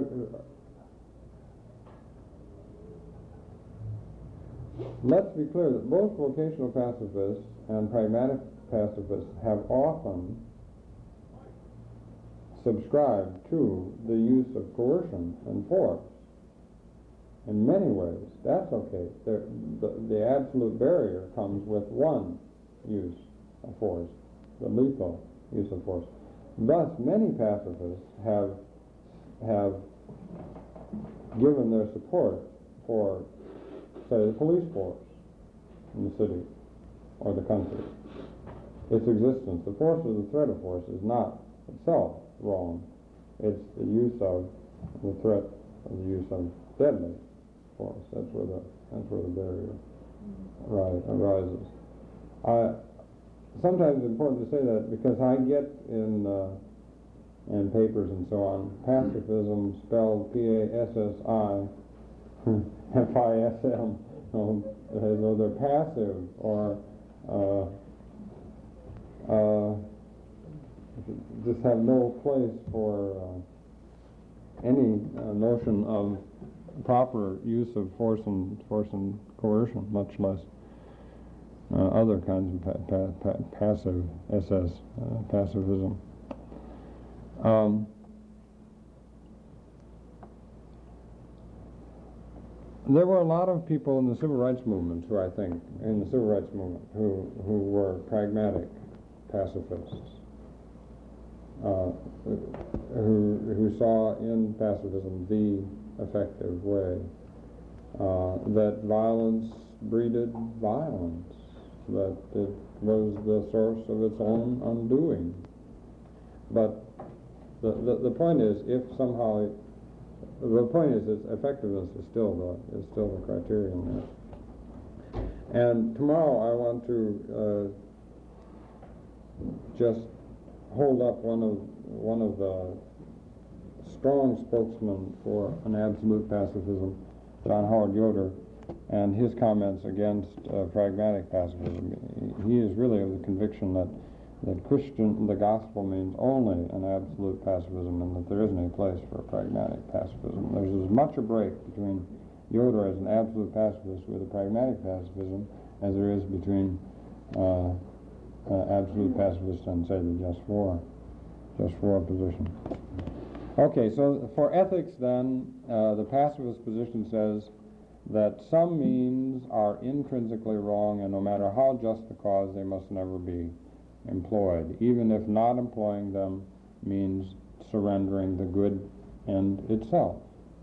let's be clear that both vocational pacifists and pragmatic pacifists have often subscribed to the use of coercion and force. In many ways, that's okay. There, the, the absolute barrier comes with one use of force, the lethal use of force. Thus, many pacifists have have given their support for, say, the police force in the city or the country. Its existence, the force of the threat of force, is not itself wrong. It's the use of the threat of the use of deadly force. That's where the that's where the barrier ri- arises. I sometimes it's important to say that because I get in uh, in papers and so on pacifism spelled P A S S I F I S M, as though they're passive or uh, uh, just have no place for uh, any uh, notion of proper use of force and force and coercion, much less uh, other kinds of pa- pa- pa- passive S S uh, pacifism. Um, there were a lot of people in the civil rights movement who I think in the civil rights movement who who were pragmatic pacifists. Uh, who who saw in pacifism the effective way, uh, that violence breeded violence, that it was the source of its own undoing. But the, the, the point is, if somehow, it, the point is that effectiveness is still the, is still the criterion there. And tomorrow I want to uh, just hold up one of one of the strong spokesmen for an absolute pacifism, John Howard Yoder, and his comments against uh, pragmatic pacifism. He is really of the conviction that that Christian, the gospel means only an absolute pacifism and that there isn't any place for a pragmatic pacifism. There's as much a break between Yoder as an absolute pacifist with a pragmatic pacifism as there is between uh, uh, absolute pacifist and, say, the just war, just war position. Okay, so for ethics then, uh, the pacifist position says that some means are intrinsically wrong, and no matter how just the cause, they must never be employed, even if not employing them means surrendering the good end itself.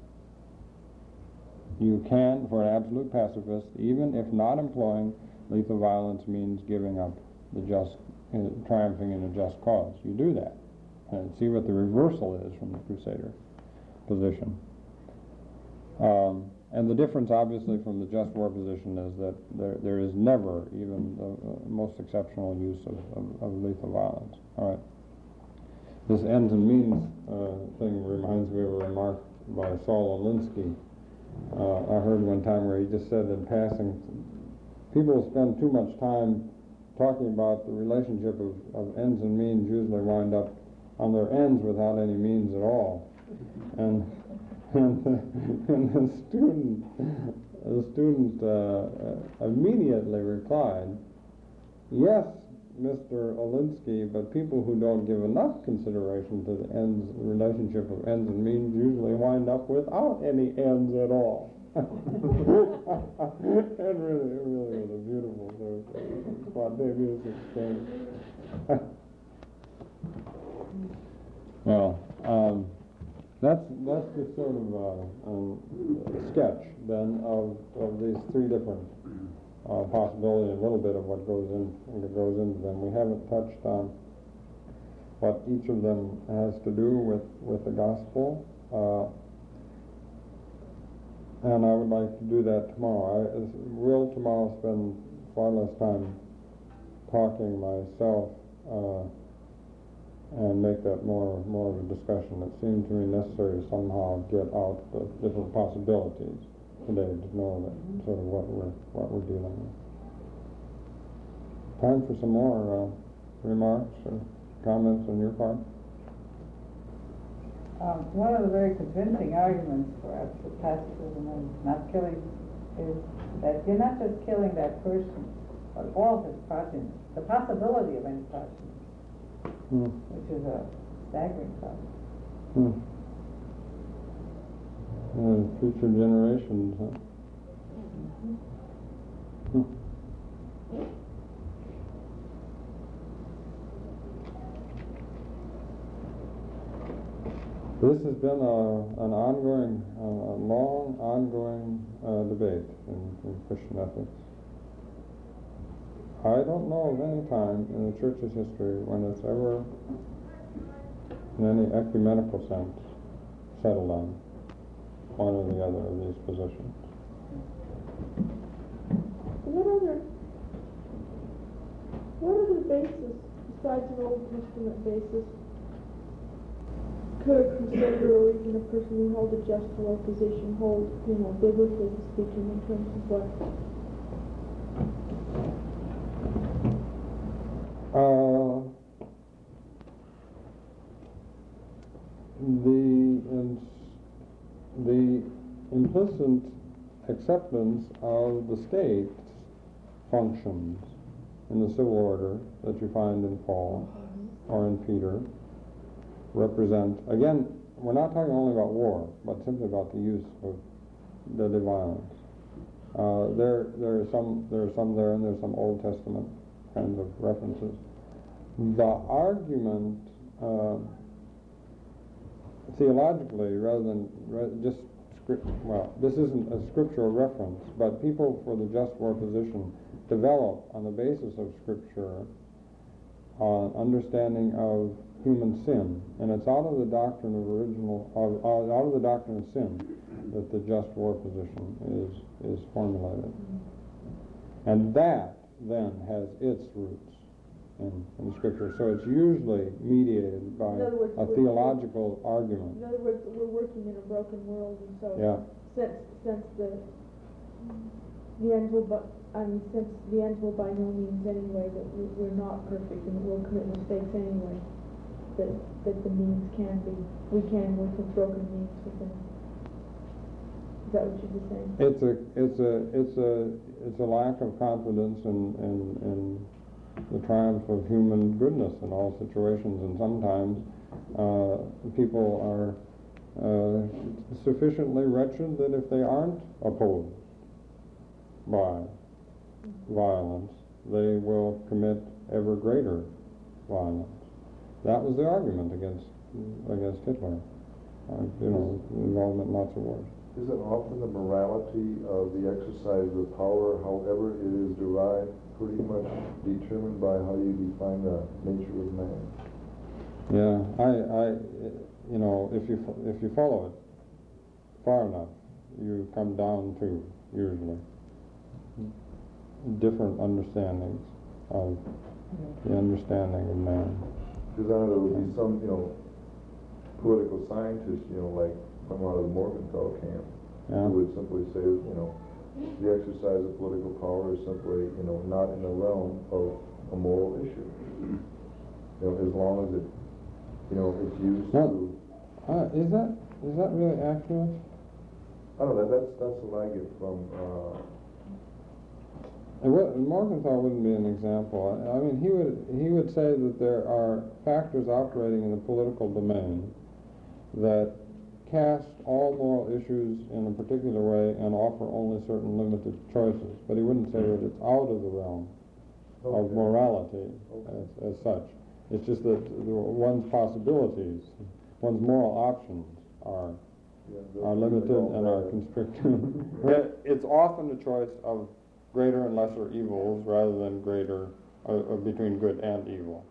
You can, for an absolute pacifist, even if not employing lethal violence means giving up the just, uh, triumphing in a just cause. You do that. And see what the reversal is from the Crusader position. Um, and the difference, obviously, from the just war position is that there, there is never even the uh, most exceptional use of, of, of lethal violence. All right. This ends and means uh, thing reminds me of a remark by Saul Alinsky. Uh, I heard one time where he just said in passing, people spend too much time talking about the relationship of, of ends and means usually wind up on their ends without any means at all. And, and, the, and the student, the student uh, immediately replied, yes, Mister Alinsky, but people who don't give enough consideration to the ends, relationship of ends and means usually wind up without any ends at all. And really, it really was a beautiful, sort of spontaneous exchange. Well, um, that's that's just sort of uh, um, a sketch then of, of these three different uh, possibilities, a little bit of what goes in what goes into them. We haven't touched on what each of them has to do with with the gospel, uh, and I would like to do that tomorrow. I will tomorrow spend far less time talking myself. Uh, and make that more more of a discussion. It seemed to me necessary to somehow get out the different possibilities today to know that sort of what we're what we're dealing with. Time for some more uh, remarks or comments on your part? Um, one of the very convincing arguments for absolute pacifism and not killing is that you're not just killing that person, but all his progeny, the possibility of any progeny. Hmm. Which is a staggering thought. Hmm. Uh, future generations, huh? Mm-hmm. Hmm. This has been a, an ongoing, uh, a long, ongoing uh, debate in, in Christian ethics. I don't know of any time in the Church's history when it's ever, in any ecumenical sense, settled on one or the other of these positions. What other, what other basis, besides an Old Testament basis, could a crusader or even a person who held a just war position hold, you know, biblically speaking, in terms of what? Uh, the ins- the implicit acceptance of the state's functions in the civil order that you find in Paul or in Peter represent, again, we're not talking only about war, but simply about the use of deadly violence. Uh, there, there are some, there are some there, and there's some Old Testament kinds of references. The argument, uh, theologically, rather than ra- just script, well, this isn't a scriptural reference, but people for the just war position develop on the basis of Scripture an understanding of human sin, and it's out of the doctrine of original, of, uh, out of the doctrine of sin that the just war position is is formulated, and that then has its roots in, in Scripture. So it's usually mediated by words, a theological argument. In other words, we're working in a broken world, and so Yeah. since since the the end will, but, I mean, since the end will by no means anyway, that we- we're not perfect and we'll commit mistakes anyway, that, that the means can be, we can work with broken means within. Is that what you're just saying? It's a, it's a, it's a, it's a lack of confidence in, in, in the triumph of human goodness in all situations, and sometimes, uh, people are, uh, sufficiently wretched that if they aren't opposed by violence, they will commit ever greater violence. That was the argument against, against Hitler, uh, you know, involvement in lots of wars. Isn't often the morality of the exercise of power, however it is derived, pretty much determined by how you define the nature of man? Yeah, I, I, you know, if you if you follow it far enough, you come down to usually different understandings of the understanding of man. Because I know there would be some, you know, political scientists, you know, like from out of the Morgenthau camp, Yeah. who would simply say, you know, the exercise of political power is simply, you know, not in the realm of a moral issue. You know, as long as it, you know, it's used Well, to. Uh, is that is that really accurate? I don't know. That's that's what I get from. Uh, It would, Morgenthau wouldn't be an example. I, I mean, he would he would say that there are factors operating in the political domain that cast all moral issues in a particular way and offer only certain limited choices. But he wouldn't say that it's out of the realm of Okay. morality Okay. as, as such. It's just that the, one's possibilities, one's moral options are yeah, those are things limited don't and are matter. constricted. It- It's often a choice of greater and lesser evils rather than greater, uh, uh, between good and evil.